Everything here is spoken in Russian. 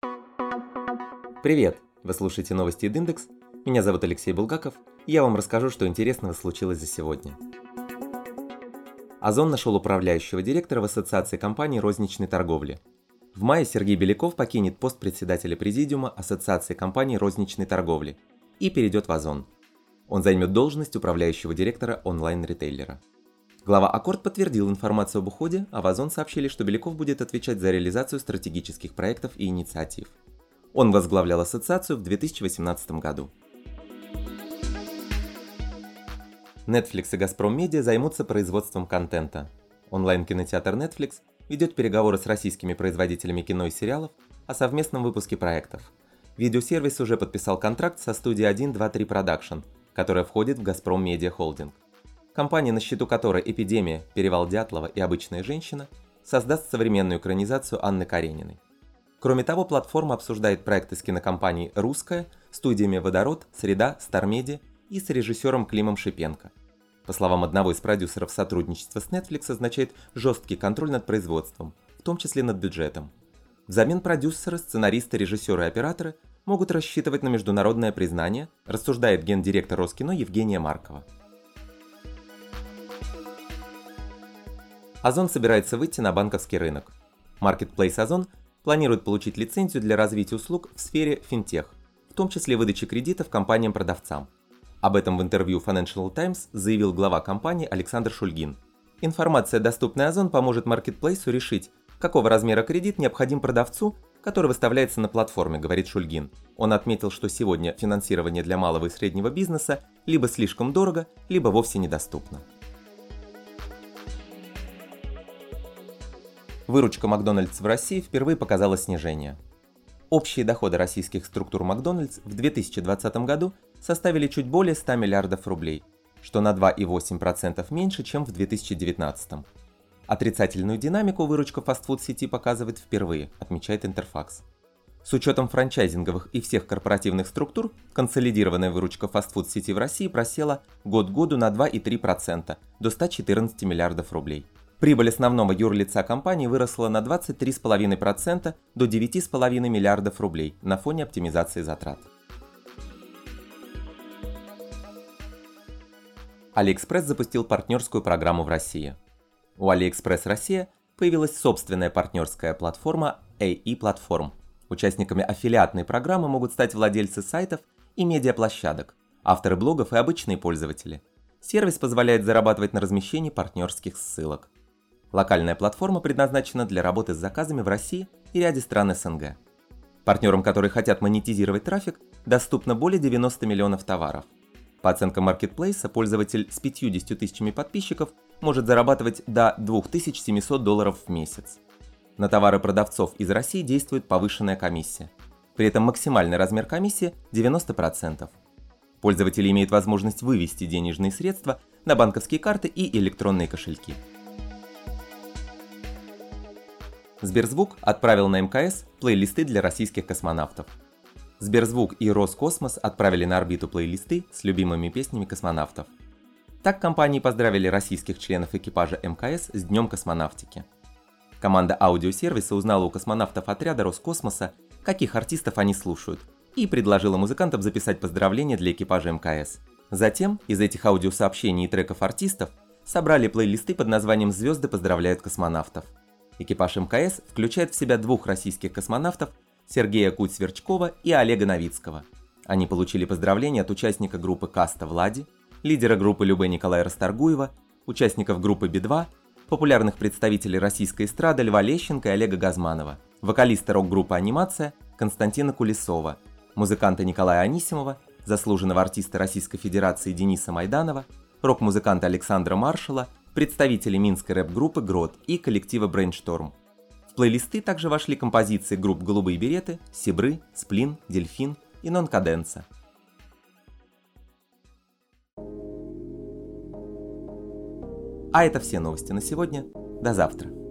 Привет! Вы слушаете новости Индекс. Меня зовут Алексей Булгаков, и я вам расскажу, что интересного случилось за сегодня. Озон нашел управляющего директора в Ассоциации компаний розничной торговли. В мае Сергей Беляков покинет пост председателя президиума Ассоциации компаний розничной торговли и перейдет в Озон. Он займет должность управляющего директора онлайн-ритейлера. Глава Аккорд подтвердил информацию об уходе, а в Озон сообщили, что Беляков будет отвечать за реализацию стратегических проектов и инициатив. Он возглавлял ассоциацию в 2018 году. Netflix и Газпром Медиа займутся производством контента. Онлайн-кинотеатр Netflix ведет переговоры с российскими производителями кино и сериалов о совместном выпуске проектов. Видеосервис уже подписал контракт со студией 123 Production, которая входит в Газпром Медиа Холдинг. Компания, на счету которой «Эпидемия», «Перевал Дятлова» и «Обычная женщина», создаст современную экранизацию Анны Карениной. Кроме того, платформа обсуждает проекты с кинокомпанией «Русская», студиями «Водород», «Среда», «Стармедиа» и с режиссером Климом Шипенко. По словам одного из продюсеров, сотрудничество с Netflix означает жесткий контроль над производством, в том числе над бюджетом. Взамен продюсеры, сценаристы, режиссеры и операторы могут рассчитывать на международное признание, рассуждает гендиректор Роскино Евгения Маркова. Озон собирается выйти на банковский рынок. Marketplace Озон планирует получить лицензию для развития услуг в сфере финтех, в том числе выдачи кредитов компаниям-продавцам. Об этом в интервью Financial Times заявил глава компании Александр Шульгин. Информация, доступная Озон, поможет маркетплейсу решить, какого размера кредит необходим продавцу, который выставляется на платформе, говорит Шульгин. Он отметил, что сегодня финансирование для малого и среднего бизнеса либо слишком дорого, либо вовсе недоступно. Выручка Макдональдс в России впервые показала снижение. Общие доходы российских структур Макдональдс в 2020 году составили чуть более 100 миллиардов рублей, что на 2,8% меньше, чем в 2019. Отрицательную динамику выручка фастфуд-сети показывает впервые, отмечает Интерфакс. С учетом франчайзинговых и всех корпоративных структур, консолидированная выручка фастфуд-сети в России просела год к году на 2,3% до 114 миллиардов рублей. Прибыль основного юрлица компании выросла на 23,5% до 9,5 миллиардов рублей на фоне оптимизации затрат. AliExpress запустил партнерскую программу в России. У AliExpress Россия появилась собственная партнерская платформа AI Platform. Участниками аффилиатной программы могут стать владельцы сайтов и медиаплощадок, авторы блогов и обычные пользователи. Сервис позволяет зарабатывать на размещении партнерских ссылок. Локальная платформа предназначена для работы с заказами в России и ряде стран СНГ. Партнерам, которые хотят монетизировать трафик, доступно более 90 миллионов товаров. По оценкам маркетплейса, пользователь с 50 тысячами подписчиков может зарабатывать до $2700 в месяц. На товары продавцов из России действует повышенная комиссия. При этом максимальный размер комиссии 90%. Пользователи имеют возможность вывести денежные средства на банковские карты и электронные кошельки. Сберзвук отправил на МКС плейлисты для российских космонавтов. Сберзвук и Роскосмос отправили на орбиту плейлисты с любимыми песнями космонавтов. Так компании поздравили российских членов экипажа МКС с Днем космонавтики. Команда аудиосервиса узнала у космонавтов отряда Роскосмоса, каких артистов они слушают, и предложила музыкантам записать поздравления для экипажа МКС. Затем из этих аудиосообщений и треков артистов собрали плейлисты под названием «Звезды поздравляют космонавтов». Экипаж МКС включает в себя двух российских космонавтов Сергея Куть-Сверчкова и Олега Новицкого. Они получили поздравления от участника группы «Каста» Влади, лидера группы Любэ Николая Расторгуева, участников группы Би-2, популярных представителей российской эстрады Льва Лещенко и Олега Газманова, вокалиста рок-группы «Анимация» Константина Кулесова, музыканта Николая Анисимова, заслуженного артиста Российской Федерации Дениса Майданова, рок-музыканта Александра Маршала, представителей минской рэп-группы «Грот» и коллектива «Брейншторм». В плейлисты также вошли композиции групп «Голубые береты», «Сибры», «Сплин», «Дельфин» и «Нон-Каденса». А это все новости на сегодня. До завтра.